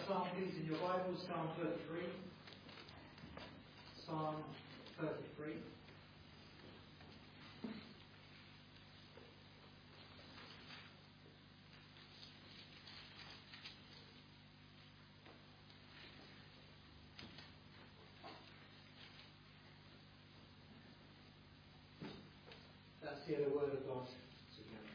Psalm, please, in your Bible, Psalm 33. Psalm 33. Let's hear the word of God together.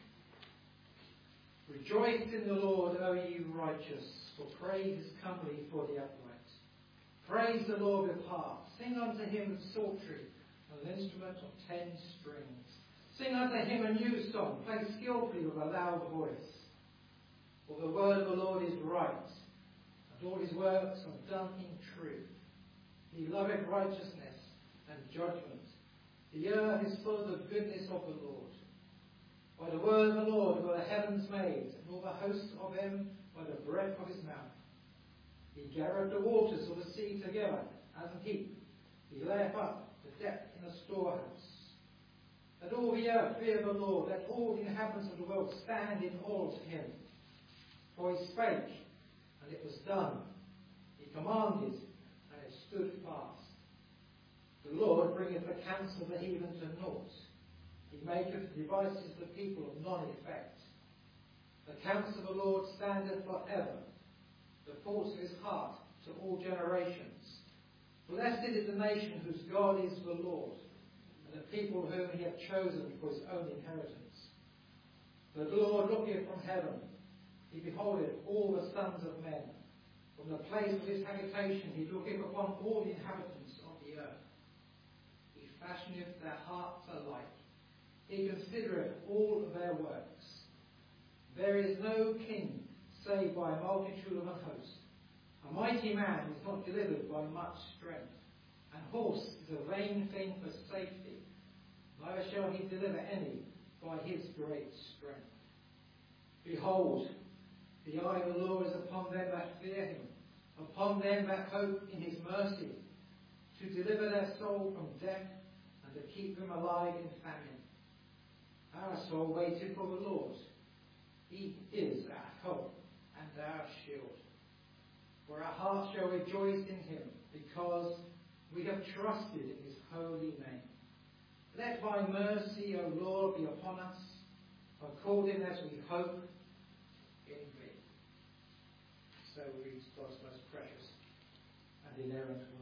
Rejoice in the Lord, O ye righteous, for praise is comely for the upright. Praise the Lord with harp. Sing unto him with psaltery, an instrument of 10 strings. Sing unto him a new song. Play skillfully with a loud voice. For the word of the Lord is right, and all his works are done in truth. He loveth righteousness and judgment. The earth is full of the goodness of the Lord. By the word of the Lord were the heavens made, and all the hosts of them by the breath of his mouth. He gathered the waters of the sea together as a heap. He layeth up the depth in a storehouse. Let all the earth fear the Lord. Let all the inhabitants of the world stand in awe of him. For he spake, and it was done. He commanded, and it stood fast. The Lord bringeth the counsel of the heathen to naught. He maketh the devices of the people of none effect. The counsel of the Lord standeth for ever, the thoughts of his heart to all generations. Blessed is the nation whose God is the Lord, and the people whom he hath chosen for his own inheritance. The Lord looketh from heaven, he beholdeth all the sons of men. From the place of his habitation he looketh upon all the inhabitants of the earth. He fashioneth their hearts alike. He considereth all their works. There is no king save by a multitude of a host. A mighty man is not delivered by much strength. An horse is a vain thing for safety. Neither shall he deliver any by his great strength. Behold, the eye of the Lord is upon them that fear him, upon them that hope in his mercy, to deliver their soul from death, and to keep them alive in famine. Our soul waited for the Lord. He is our hope and our shield. For our heart shall rejoice in him, because we have trusted in his holy name. Let thy mercy, O Lord, be upon us, according as we hope in thee. So reads God's most precious and inerrant word.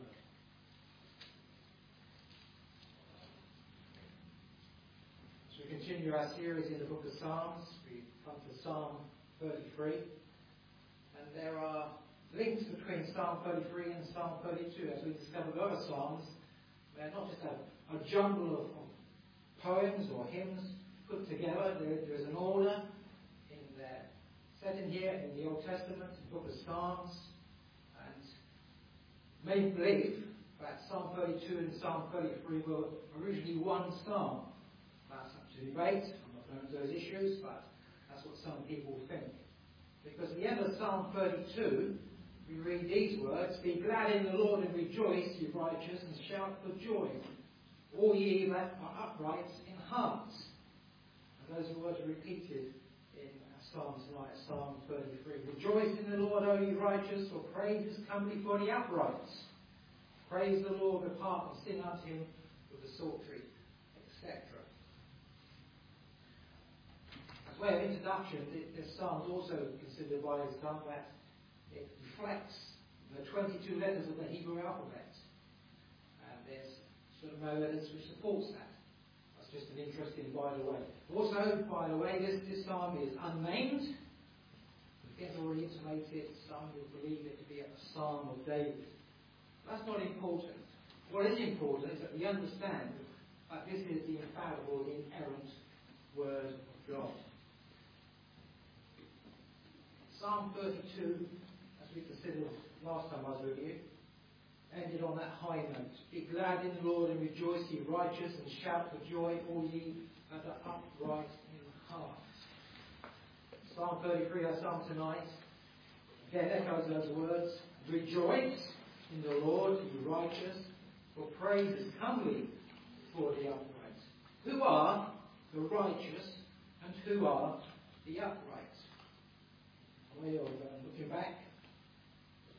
As we continue our series in the book of Psalms, we come to Psalm 33. And there are links between Psalm 33 and Psalm 32. As we discovered other Psalms, they're not just a jumble of poems or hymns put together. There is an order in there. Set in here in the Old Testament, the book of Psalms. And many believe that Psalm 32 and Psalm 33 were originally one psalm. That's up to debate. I'm not going into those issues, but that's what some people think. Because at the end of Psalm 32, we read these words: Be glad in the Lord and rejoice, ye righteous, and shout for joy, all ye that are upright in heart. And those words are repeated in Psalms like Psalm 33. Rejoice in the Lord, O ye righteous, for praise is comely for the upright. Praise the Lord with harp, and sing unto him with the psaltery, etc. As a way of introduction, this psalm is also considered by some that it reflects the 22 letters of the Hebrew alphabet. And there's sort of no evidence which supports that. That's just an interesting by the way. Also, by the way, this psalm is unnamed. It's already intimated. Some would believe it to be a psalm of David. That's not important. What is important is that we understand that this is the infallible, the inerrant word of God. Psalm 32, as we considered last time I was with you, ended on that high note. Be glad in the Lord and rejoice, ye righteous, and shout for joy, all ye that are upright in heart. Psalm 33, our psalm tonight, again echoes those words. Rejoice in the Lord, ye righteous, for praise is comely for the upright. Who are the righteous and who are the upright? A way of looking back,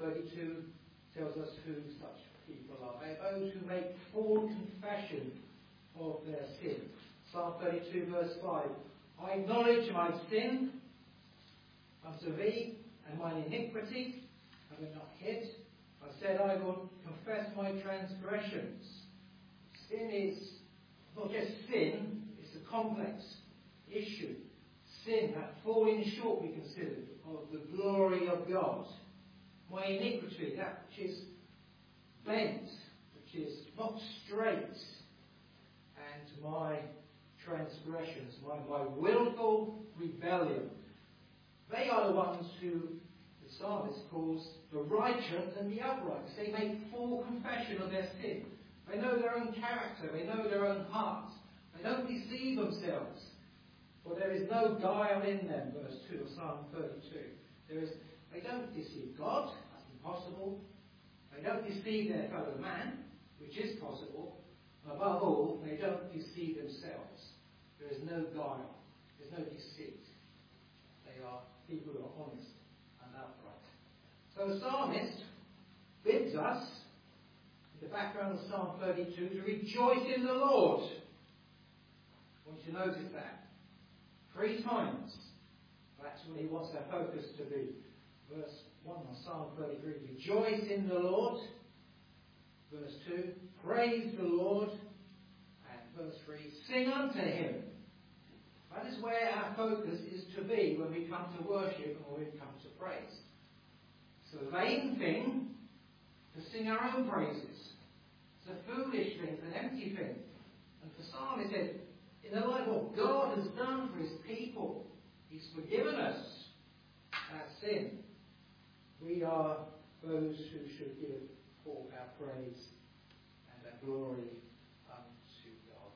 32 tells us who such people are. They're those who make full confession of their sin. Psalm 32 verse 5. I acknowledge my sin unto thee, and mine iniquity have I not hid. I said I will confess my transgressions. Sin is not just sin, it's a complex issue. Sin, that falling short, we consider, of the glory of God. My iniquity, that which is bent, which is not straight. And my transgressions, my willful rebellion. They are the ones who the psalmist calls the righteous and the upright. They make full confession of their sin. They know their own character. They know their own hearts. They don't deceive themselves. For there is no guile in them, verse 2 of Psalm 32. They don't deceive God. That's impossible. They don't deceive their fellow man, which is possible. Above all, they don't deceive themselves. There is no guile. There's no deceit. They are people who are honest and upright. So the psalmist bids us, in the background of Psalm 32, to rejoice in the Lord. I want you to notice that. 3 times. That's what he wants our focus to be. Verse 1 of Psalm 33, rejoice in the Lord. Verse 2, praise the Lord. And verse 3, sing unto him. That is where our focus is to be when we come to worship and when we come to praise. It's a vain thing to sing our own praises. It's a foolish thing, it's an empty thing. And the psalmist said, in the light of what God has done for his people, he's forgiven us our sin. We are those who should give all our praise and our glory unto God.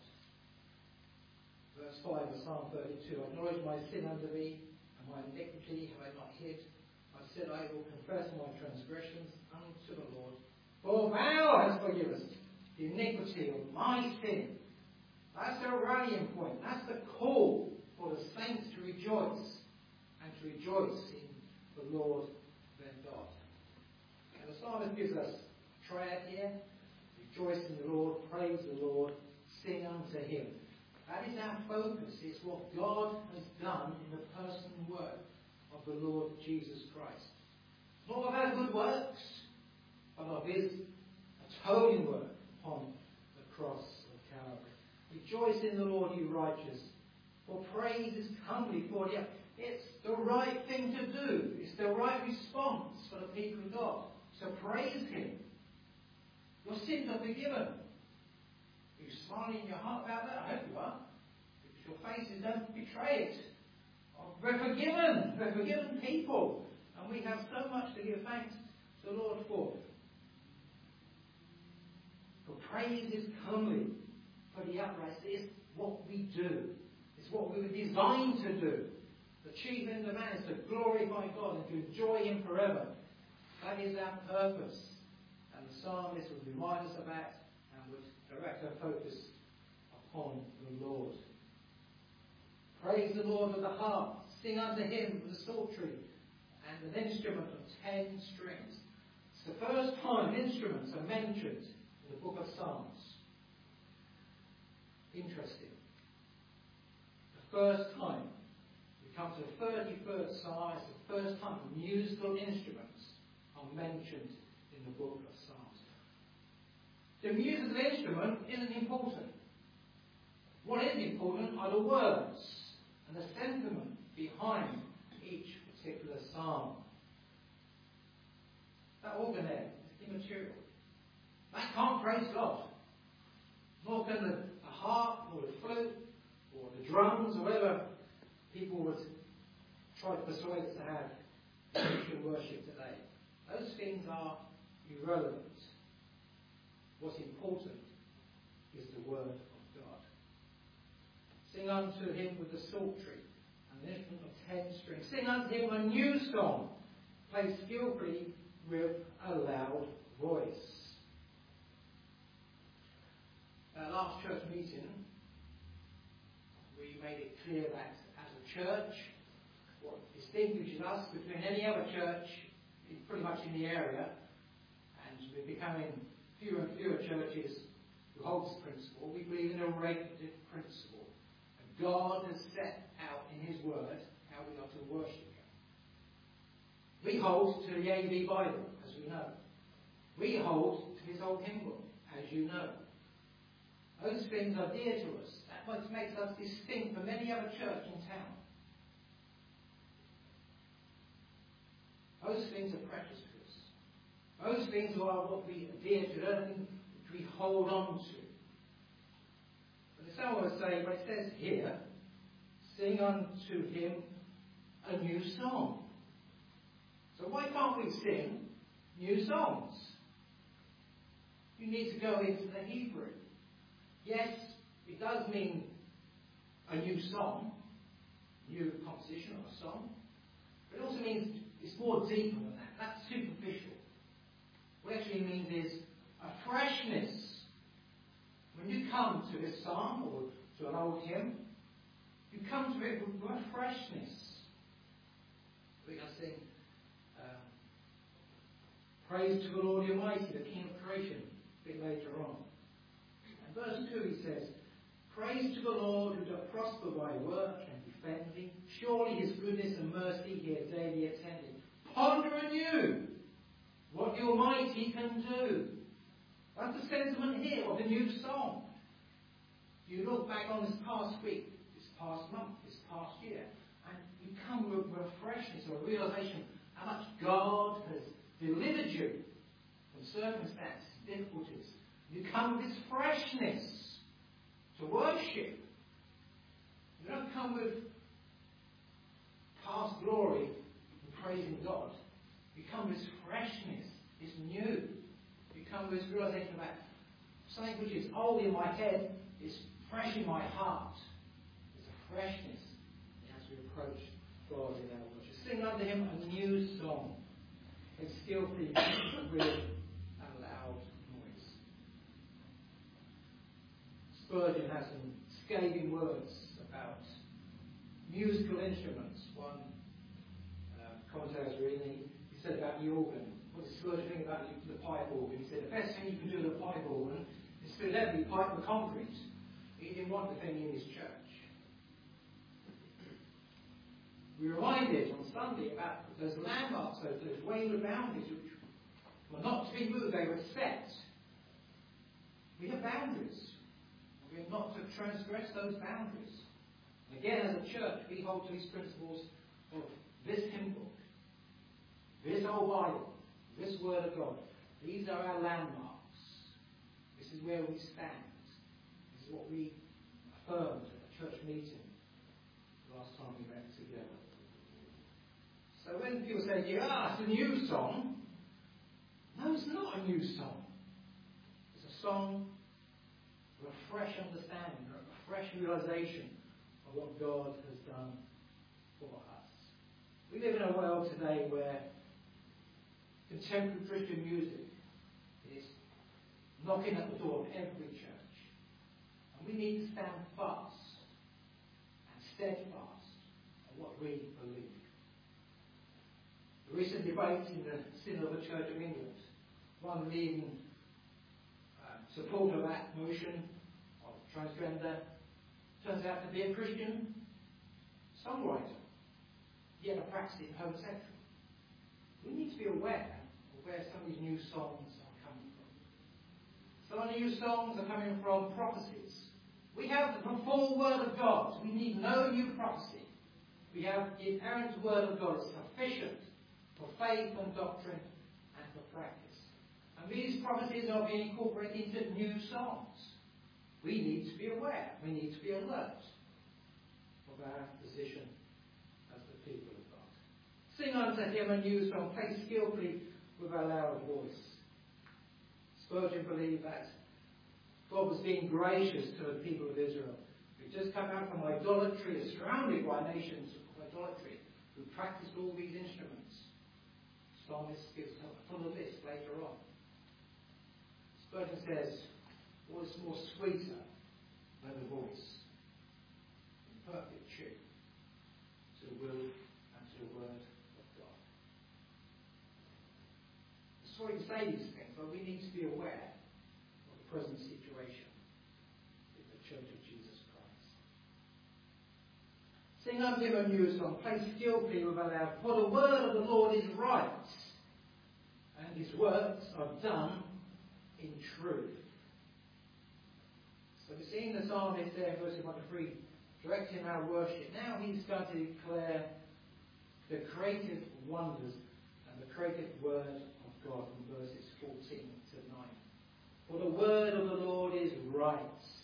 Verse 5 of Psalm 32, I acknowledge my sin unto thee, and my iniquity have I not hid. I said, I will confess my transgressions unto the Lord. For thou hast forgiven us the iniquity of my sin. That's the rallying point. That's the call for the saints to rejoice, and to rejoice in the Lord their God. And the psalmist gives us a triad here. Rejoice in the Lord, praise the Lord, sing unto him. That is our focus. It's what God has done in the person and work of the Lord Jesus Christ. Not of our good works, but of his atoning work upon the cross of Calvary. Rejoice in the Lord, you righteous, for praise is comely for you. It's the right thing to do. It's the right response for the people of God. So praise him. Your sins are forgiven. Are you smiling in your heart about that? I hope you are. Because your faces don't betray it. We're forgiven. We're forgiven people. And we have so much to give thanks to the Lord for. For praise is comely for the upright. It's what we do. It's what we were designed to do. The chief end of man is to glorify God and to enjoy him forever. That is our purpose. And the psalmist would remind us of that and would direct our focus upon the Lord. Praise the Lord with the harp. Sing unto him with the psaltery and an instrument of 10 strings. It's the first time instruments are mentioned in the book of Psalms. Interesting. The first time. We come to the 33rd Psalm. It's the first time musical instruments are mentioned in the book of Psalms. The musical instrument isn't important. What is important are the words and the sentiment behind each particular psalm. That organ there is immaterial. That can't praise God. Nor can the harp or the flute or the drums or whatever people would try to persuade us to have Christian worship today. Those things are irrelevant. What's important is the word of God. Sing unto him with the psaltery and an instrument of 10 strings. Sing unto him a new song, played skillfully with a loud voice. At our last church meeting, we made it clear that as a church, what distinguishes us between any other church pretty much in the area, and we're becoming fewer and fewer churches who hold this principle. We believe in a regulative principle. And God has set out in His Word how we are to worship Him. We hold to the AV Bible, as we know. We hold to His old hymn book, as you know. Those things are dear to us. That what makes us distinct from any other church in town. Those things are precious to us. Those things are what we adhere to, those things which we hold on to. But the psalm will say, what it says here, sing unto Him a new song. So why can't we sing new songs? You need to go into the Hebrew. Yes, it does mean a new song, new composition of a song, but it also means it's more deeper than that. That's superficial. What it actually means is a freshness. When you come to this psalm or to an old hymn, you come to it with a freshness. We're going to sing praise to the Lord Almighty, the King of creation, a bit later on. And verse 2 he says, praise to the Lord who doth prosper thy work and defend thee. Surely His goodness and mercy he hath daily attended. Ponder anew what the Almighty can do. That's the sentiment here of the new song. You look back on this past week, this past month, this past year, and you come with a freshness or a realization how much God has delivered you from circumstances, difficulties. You come with this freshness to worship. You don't come with past glory and praising God. You come with this freshness. It's new. You come with this realization about something which is old in my head is fresh in my heart. There's a freshness as we approach God in our worship. Sing unto Him a new song. It's skillfully with a loud noise. Spurgeon has some scathing words about musical instruments. One commentator he said about the organ. What does Spurgeon think about the pipe organ? He said the best thing you can do with a pipe organ is fill every pipe with concrete. He didn't want the thing in his church. We were reminded on Sunday about those landmarks, those wayward boundaries which were not to be moved, they were set. We have boundaries. We are not to transgress those boundaries. And again, as a church, we hold to these principles of this hymn book, this old Bible, this Word of God. These are our landmarks. This is where we stand. This is what we affirmed at the church meeting last time we met together. So when people say, yeah, it's a new song, no, it's not a new song. It's a song with a fresh understanding, a fresh realization of what God has done for us. We live in a world today where contemporary Christian music is knocking at the door of every church. And we need to stand fast and steadfast on what we believe. The recent debate in the Synod of the Church of England, one leading supporter of that motion of transgender turns out to be a Christian songwriter, yet a practicing homosexual. We need to be aware of where some of these new songs are coming from. Some of the new songs are coming from prophecies. We have the full Word of God. We need no new prophecy. We have the inerrant Word of God. It's sufficient for faith and doctrine and for practice. And these prophecies are being incorporated into new songs. We need to be aware. We need to be alert of our position as the people of God. Sing unto Him a new song, play skillfully with a loud voice. Spurgeon believed that God was being gracious to the people of Israel. We've just come out from idolatry, surrounded by nations of idolatry, who practiced all these instruments. Psalmist gives a full list later on. Spurgeon says, what is more sweeter than the voice in perfect tune to the will and to the word of God? sorry to say these things, but we need to be aware of the present situation in the Church of Jesus Christ. Sing unto him a new song, play skillfully with a loud, for the word of the Lord is right, and his works are done in truth. So we're seeing the psalmist there in verses 1 to 3, directing our worship. Now he's going to declare the creative wonders and the creative word of God from verses 14 to 9. For the word of the Lord is right.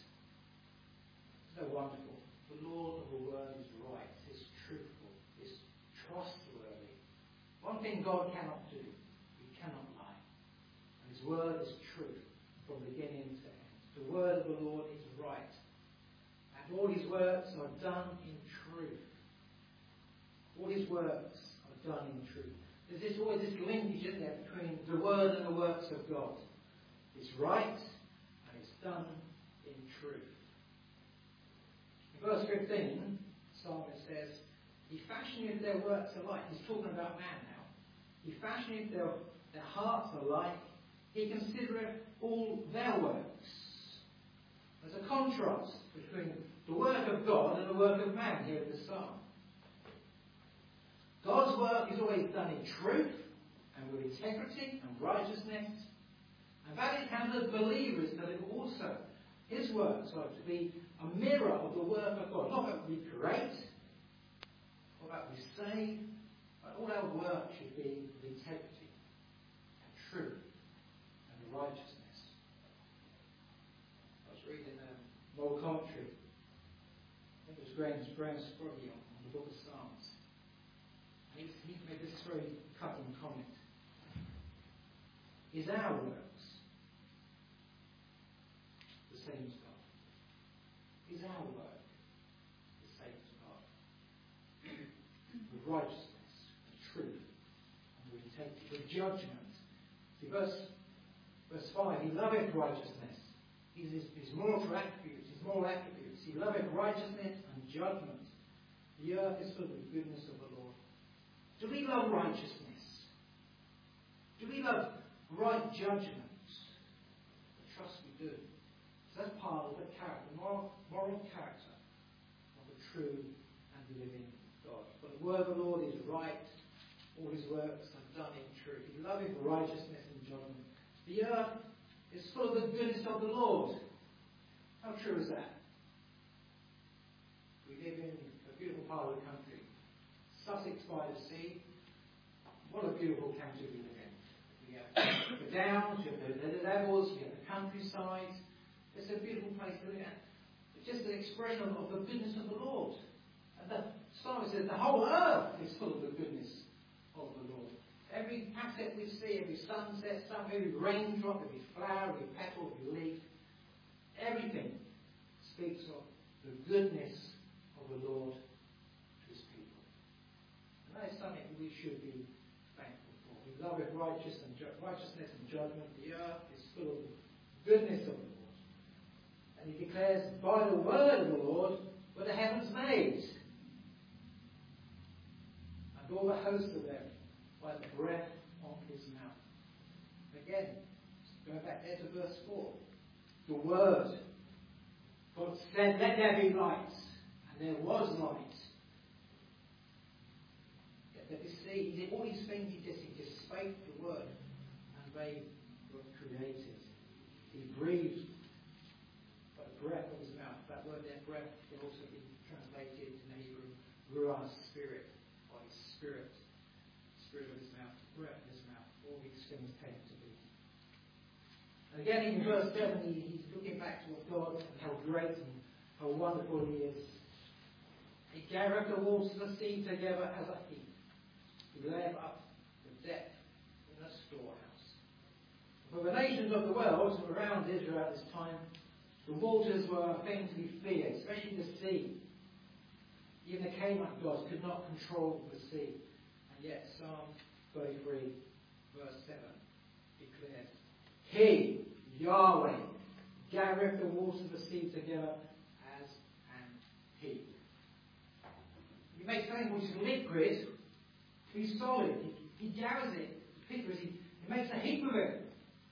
So wonderful. The Lord of the word is right. It's truthful. It's trustworthy. One thing God cannot do, he cannot lie. And his word is truth from beginning to end. The word of the Lord is right. And all his works are done in truth. All his works are done in truth. There's always this linkage, isn't there, between the word and the works of God. It's right and it's done in truth. In verse 15, the psalmist says, he fashioneth their works alike. He's talking about man now. He fashioneth their hearts alike. He considereth all their works. There's a contrast between the work of God and the work of man here in the psalm. God's work is always done in truth and with integrity and righteousness. And that is how the believer is to live also. His works are to be a mirror of the work of God. Not that we create, or that we say, but all our work should be with integrity and truth and righteousness. I was reading an old commentary. I think it was Graham Sproggie on the book of Psalms. He made this very cutting comment. Is our works the same as God? Is our work the same as God? With righteousness, with truth, and with integrity, with judgment. See, verse 5, he loveth righteousness. His moral attributes, he loveth righteousness and judgment. The earth is full of the goodness of the Lord. Do we love righteousness? Do we love right judgment? I trust we do. So that's part of the character, moral character of the true and living God. But the word of the Lord is right. All his works are done in truth. He loveth righteousness and judgment. The earth is full of the goodness of the Lord. How true is that? We live in a beautiful part of the country. Sussex by the sea. What a beautiful county we live in. You have the downs, you have the levels, you have the countryside. It's a beautiful place to live in. It's just an expression of the goodness of the Lord. And the psalmist says the whole earth is full of the goodness of the Lord. Every asset we see, every sunset, every raindrop, every flower, every petal, every leaf, everything speaks of the goodness of the Lord. That is something we should be thankful for. We love it, righteousness and judgment. The earth is full of the goodness of the Lord. And he declares, by the word of the Lord were the heavens made, and all the hosts of them by the breath of his mouth. Again, going back there to verse 4. The word. God said, let there be light. And there was light. He did all these things, he just spake the word, and they were created. He breathed by the breath of his mouth. That word there, breath, can also be translated in Hebrew, ruach, spirit, by his spirit of his mouth, breath of his mouth. All these things came to be. And again, in verse 7, he's looking back to God and how great and how wonderful he is. He gathered the waters of the sea together as a heap. He laid up the depth in a storehouse. For the nations of the world around Israel at this time, the waters were a thing to be feared, especially the sea. Even the Canaanite gods could not control the sea. And yet Psalm 33 verse 7 declares, He, Yahweh, gathereth the waters of the sea together as an heap. He makes something which is liquid to be solid. He gathers it. He He makes a heap of it.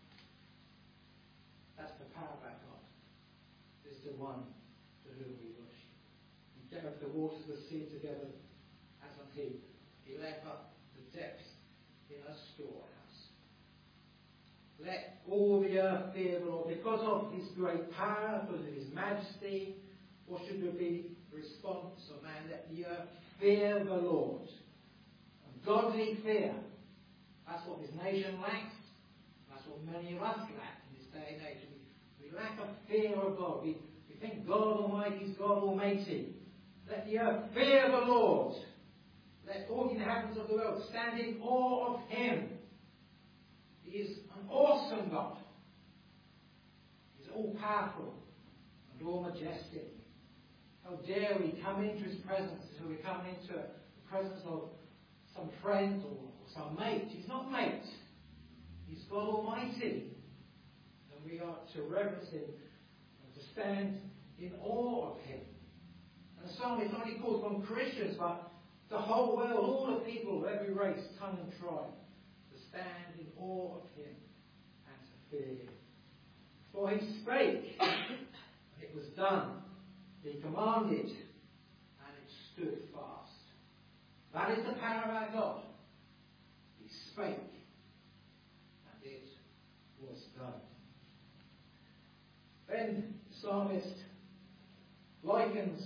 That's the power of our God. This is the one to whom we worship. He gathered the waters of the sea together as a heap. He left up the depths in a storehouse. Let all the earth fear the Lord. Because of his great power, because of his majesty, what should be the response of man? Let the earth fear the Lord. And godly fear. That's what this nation lacks. That's what many of us lack in this day and age. We lack a fear of God. We think God Almighty is God Almighty. Let the earth fear the Lord. Let all the inhabitants of the world stand in awe of him. He is an awesome God. He's all-powerful and all-majestic. How dare we come into his presence as we come into the presence of some friend or some mate. He's not mate. He's God Almighty. And we are to reverence him and to stand in awe of him. And the psalmist not only calls on Christians, but the whole world, all the people, every race, tongue and tribe, to stand in awe of him and to fear him. For he spake, and it was done. He commanded, and it stood fast. That is the power of our God. He spake, and it was done. Then the psalmist likens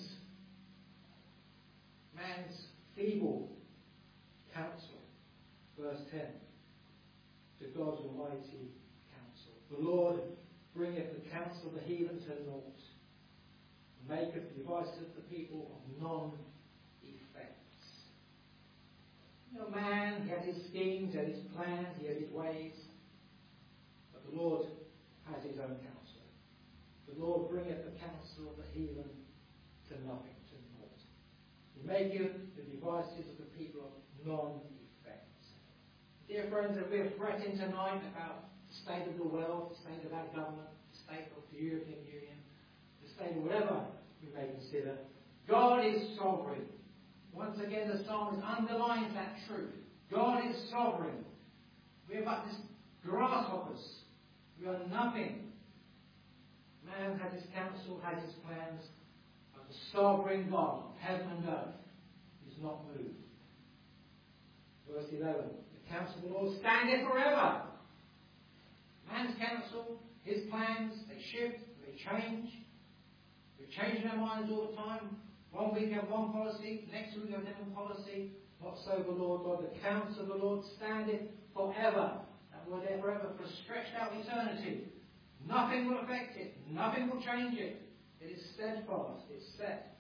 man's feeble counsel, verse 10, to God's almighty counsel. The Lord bringeth the counsel of the heathen to naught, and maketh the devices of the people of none effects. Man, he has his schemes, he has his plans, he has his ways, but the Lord has his own counsel. The Lord bringeth the counsel of the heathen to nothing, to naught. He maketh the devices of the people of non-effects. Dear friends, if we're fretting tonight about the state of the world, the state of our government, the state of the European Union, the state of whatever we may consider, God is sovereign. Once again, the psalmist underlines that truth. God is sovereign. We are but just grasshoppers. We are nothing. Man has his counsel, has his plans, but the sovereign God of heaven and earth is not moved. Verse 11. The counsel of the Lord standeth forever. Man's counsel, his plans, they shift, they change. We're changing our minds all the time. One week we have one policy, next week we have a different policy. Not so the Lord God. The counsel of the Lord standeth forever. That word there, forever, for stretched out eternity. Nothing will affect it. Nothing will change it. It is steadfast. It's set.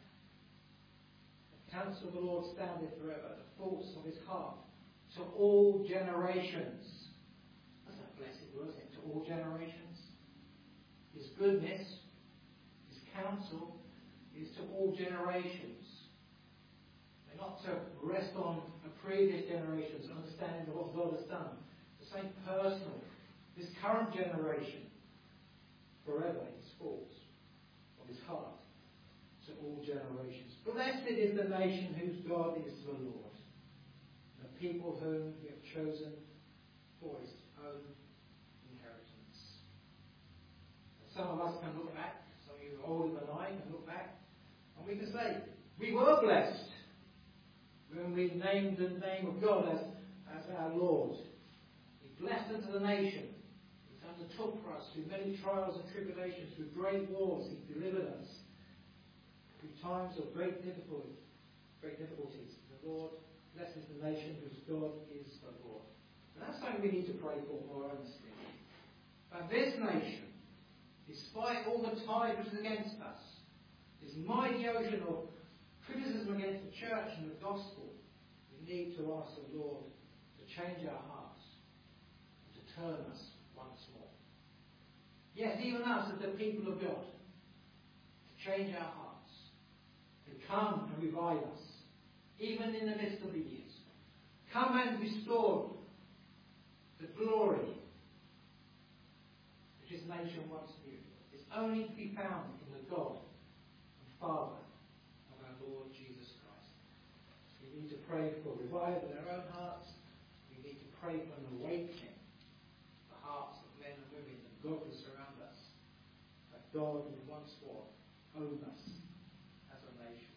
The counsel of the Lord standeth forever. The thoughts of his heart to all generations. That's a blessed word, isn't it? To all generations. His goodness, his counsel, is to all generations. They're not to rest on a previous generation's understanding of what God has done. The same personal, this current generation, forever his thoughts of his heart to all generations. Blessed is the nation whose God is the Lord, the people whom he hath chosen for his own inheritance. Some of us can look back, some of you older than I can look back, and we can say, we were blessed when we named the name of God as our Lord. He blessed unto the nation. He undertook for us through many trials and tribulations, through great wars. He delivered us. Through times of great difficulties. The Lord blesses the nation whose God is the Lord. And that's something we need to pray for more earnestly. But this nation, despite all the tide which is against us, this mighty ocean of criticism against the church and the gospel, we need to ask the Lord to change our hearts, and to turn us once more. Yes, even us as the people of God, to change our hearts, to come and revive us, even in the midst of the years. Come and restore the glory which this nation once knew. It's only to be found in the God Father of our Lord Jesus Christ. We need to pray for revival in our own hearts. We need to pray for an awakening hearts of men and women and God will surround us. That God would once more own us as a nation.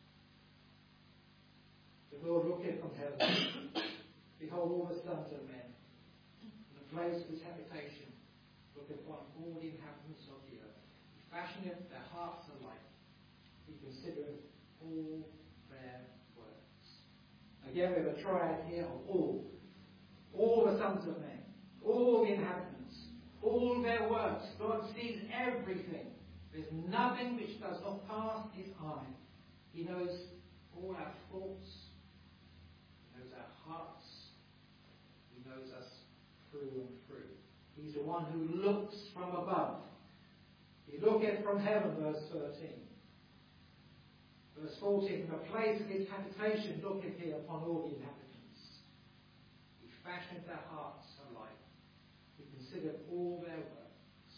The Lord looketh from heaven, behold all the sons of men, and the place of his habitation looketh upon all the inhabitants of the earth. He fashioneth their hearts alike. He considereth all their works. Again, we have a triad here of all. All the sons of men, all the inhabitants, all their works. God sees everything. There's nothing which does not pass his eye. He knows all our thoughts. He knows our hearts. He knows us through and through. He's the one who looks from above. He looketh from heaven, verse 13. Verse 14, from the place of his habitation looketh he upon all the inhabitants. He fashioned their hearts alike. He considered all their works.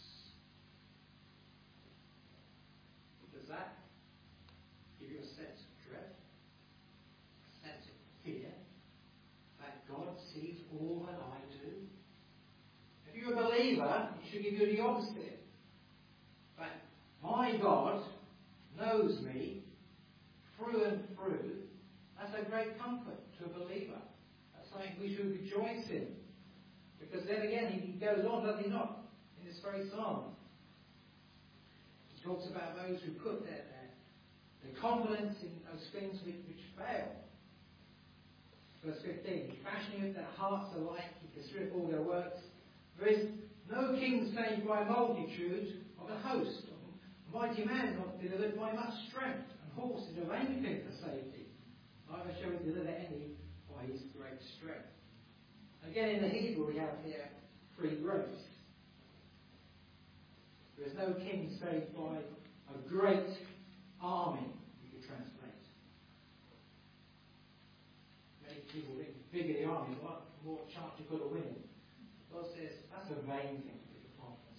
Does that give you a sense of dread? A sense of fear? That God sees all that I do? If you're a believer, it should give you the opposite. That my God knows me through and through. That's a great comfort to a believer. That's something we should rejoice in. Because then again, he goes on, does he not, in this very psalm. He talks about those who put their confidence in those things which fail. Verse 15, fashioning their hearts alike, he considereth all their works. There is no king saved by a multitude of a host. A mighty man not delivered by much strength. Horse is a vain thing for safety. Neither shall he deliver any by his great strength. Again, in the Hebrew we have here three groups. There is no king saved by a great army, you could translate. Many people think the bigger the army, the more chance you've got of winning. God says that's a vain thing to put your confidence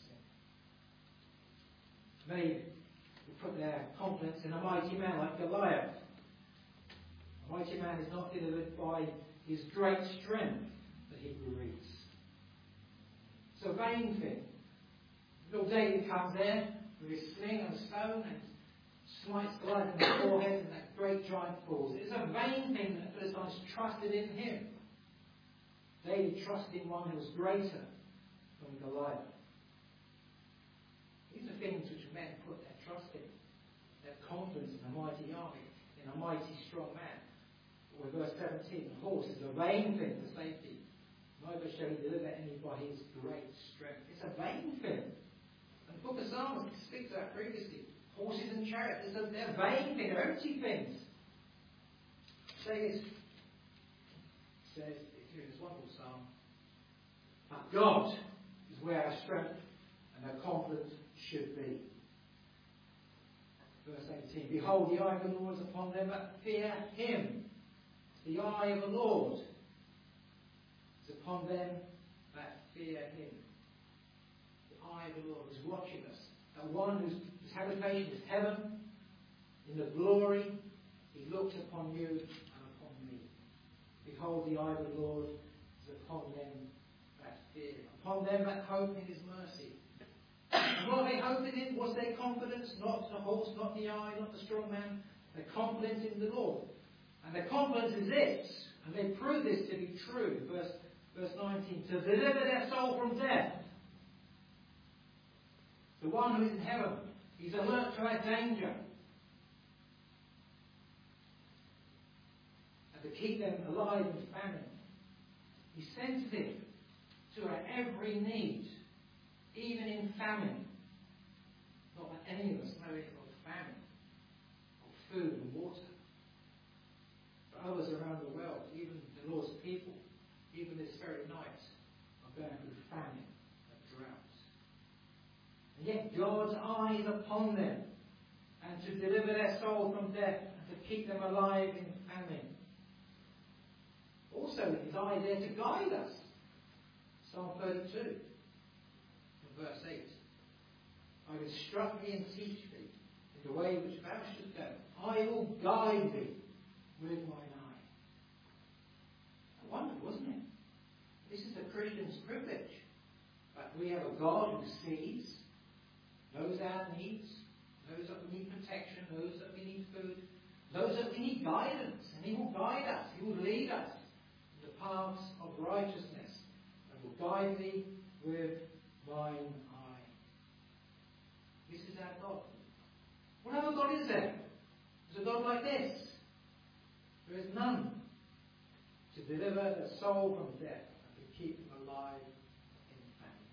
in. Many put their confidence in a mighty man like Goliath. A mighty man is not delivered by his great strength, the Hebrew reads. It's a vain thing. Little David comes there with his sling and stone and smites Goliath in the forehead, and that great giant falls. It's a vain thing that the Philistines trusted in him. David trusted in one who was greater than Goliath. These are things which men put their trust in. Their confidence in a mighty army, in a mighty strong man. Or verse 17, the horse is a vain thing for safety. Neither shall he deliver any by his great strength. It's a vain thing. And the book of Psalms speaks to that previously. Horses and chariots, they're vain things, they're empty things. Say this. It says, here in this wonderful psalm, but God is where our strength and our confidence should be. Verse 18, behold, the eye of the Lord is upon them that fear him. The eye of the Lord is upon them that fear him. The eye of the Lord is watching us. That one whose habitation is heaven, in the glory, he looks upon you and upon me. Behold, the eye of the Lord is upon them that fear him. Upon them that hope in his mercy. And what are they hoping in? What's their confidence? Not the horse, not the eye, not the strong man. Their confidence in the Lord. And their confidence is this, and they prove this to be true. Verse 19, to deliver their soul from death. The one who is in heaven, he's alert to our danger. And to keep them alive in famine. He's sensitive to our every need. Even in famine. Not that any of us know anything of famine, of food and water. But others around the world, even the Lord's people, even this very night, are going through famine and drought. And yet God's eye is upon them, and to deliver their soul from death, and to keep them alive in famine. Also, his eye there to guide us. Psalm 32. Verse 8, I will instruct thee and teach thee in the way which thou shouldst go. I will guide thee with mine eye. Wonderful, isn't it? This is the Christian's privilege. But we have a God who sees, knows our needs, knows that we need protection, knows that we need food, knows that we need guidance, and He will guide us, He will lead us in the paths of righteousness, and will guide me with mine eye. This is our God. What other God is there? Is a God like this? There is none to deliver the soul from death and to keep them alive in famine.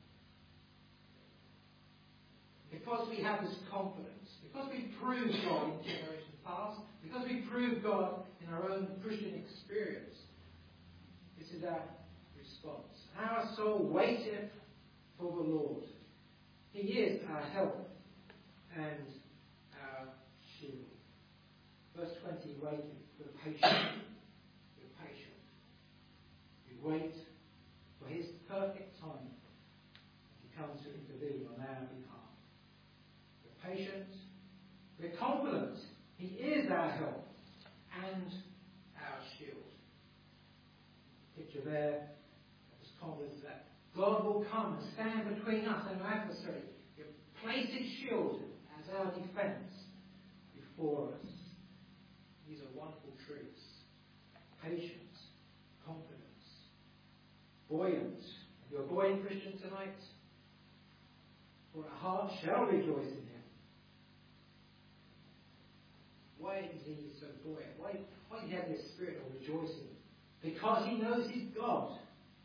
Because we have this confidence, because we proved God in generations past, because we proved God in our own Christian experience, this is our response. Our soul waiteth for the Lord. He is our help and our shield. Verse 20, waiting for the patient. We're patient. We wait for His perfect time. He comes to intervene on our behalf. We're patient. We're confident. He is our help and our shield. Picture there this confidence that God will come and stand between us and our adversary. He'll place His shield as our defence before us. These are wonderful truths. Patience, confidence, buoyant. If you're a buoyant Christian tonight, for our heart shall rejoice in Him. Why is He so buoyant? Why does He have this spirit of rejoicing? Because He knows He's God.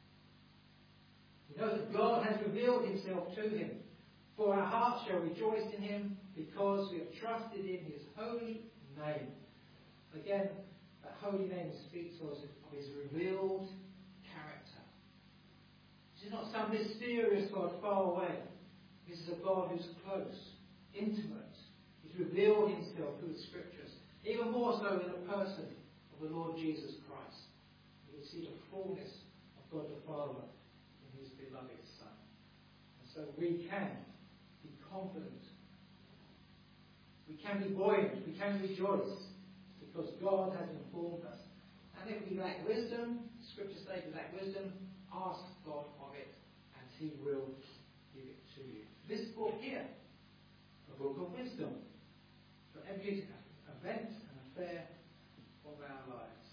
He knows that God has revealed Himself to him. For our heart shall rejoice in Him because we have trusted in His holy name. Again, that holy name speaks to us of His revealed character. This is not some mysterious God far away. This is a God who's close, intimate. He's revealed Himself through the Scriptures, even more so in the person of the Lord Jesus Christ. We will see the fullness of God the Father in His beloved Son. And so we can be confident. We can be buoyant. We can rejoice because God has informed us. And if we lack wisdom, Scripture says we lack wisdom, ask God of it and He will give it to you. This book here, a book of wisdom for every event and affair of our lives.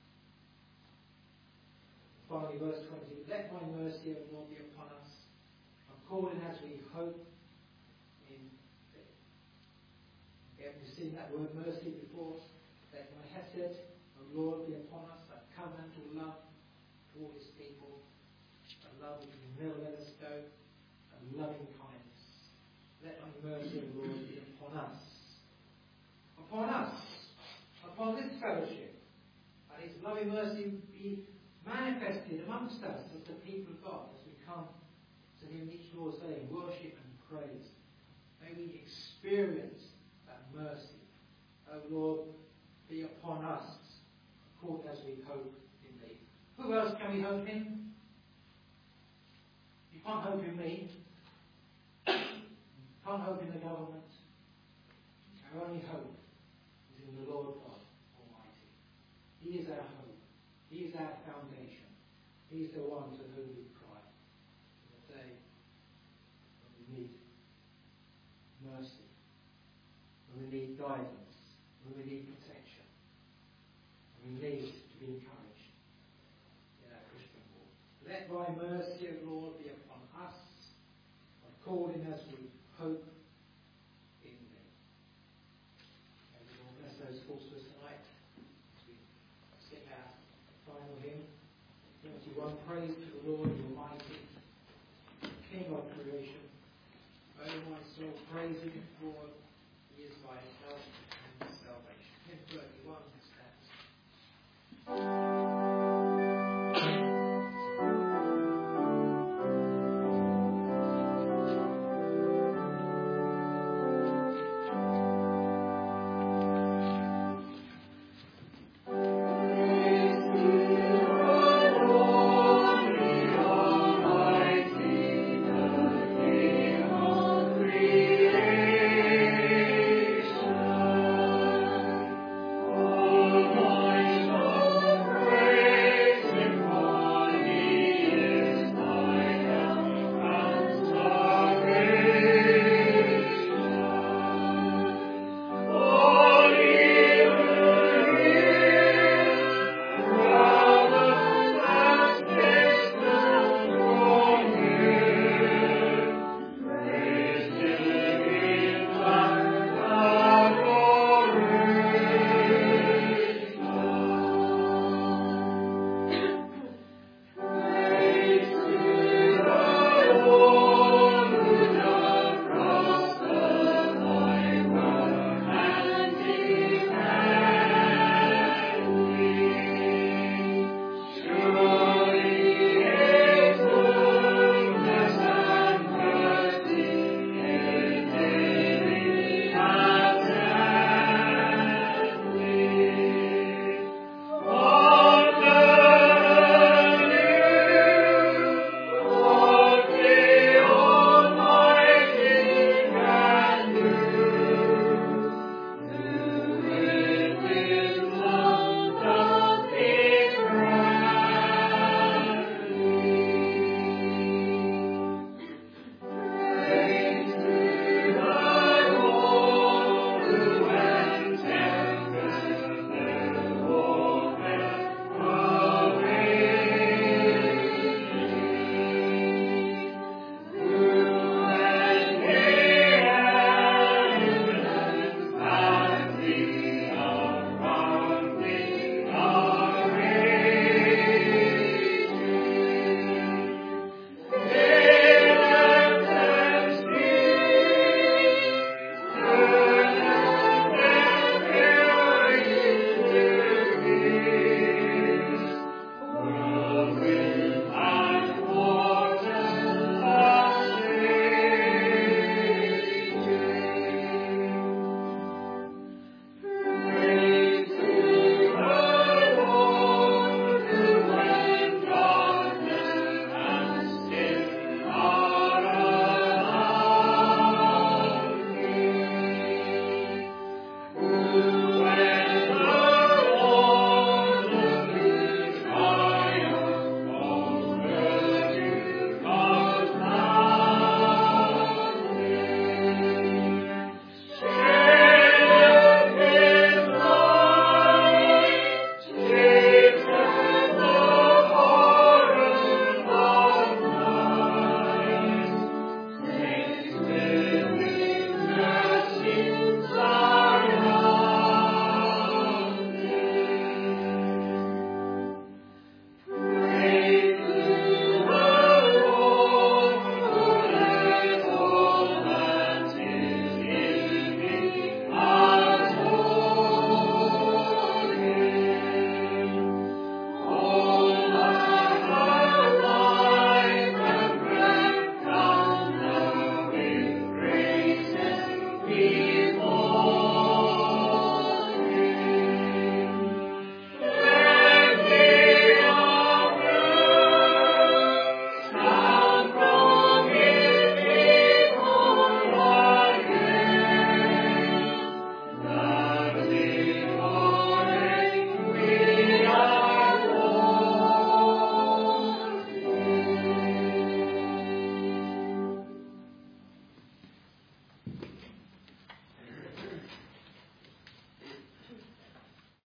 Finally, verse 20, let my mercy, O Lord, be upon us, according as we hope in thee. Again, we've seen that word mercy before. Let my hesed, O Lord, be upon us, that covenantal love to all His people, a love which will never let us go, a loving kindness. Let thy mercy, O Lord, be upon us. Upon us. Upon this fellowship. And His loving mercy be manifested amongst us as the people of God, as we come to Him each Lord's Day in worship and praise. May we experience that mercy. O Lord, be upon us, according as we hope in Thee. Who else can we hope in? You can't hope in me. You can't hope in the government. Our only hope is in the Lord God Almighty. He is our hope. He is our foundation. He is the one to whom we cry in the day when we need mercy, when we need guidance, when we need protection, when we need to be encouraged in our Christian walk. Let thy mercy, O Lord, be upon us, according as we hope in thee. May the Lord bless those thoughts to us tonight as we sing our final hymn. 31, praise to the Lord the Almighty, King of creation. O my soul, praise Him, for He is thy help and salvation. Hymn 31 stands.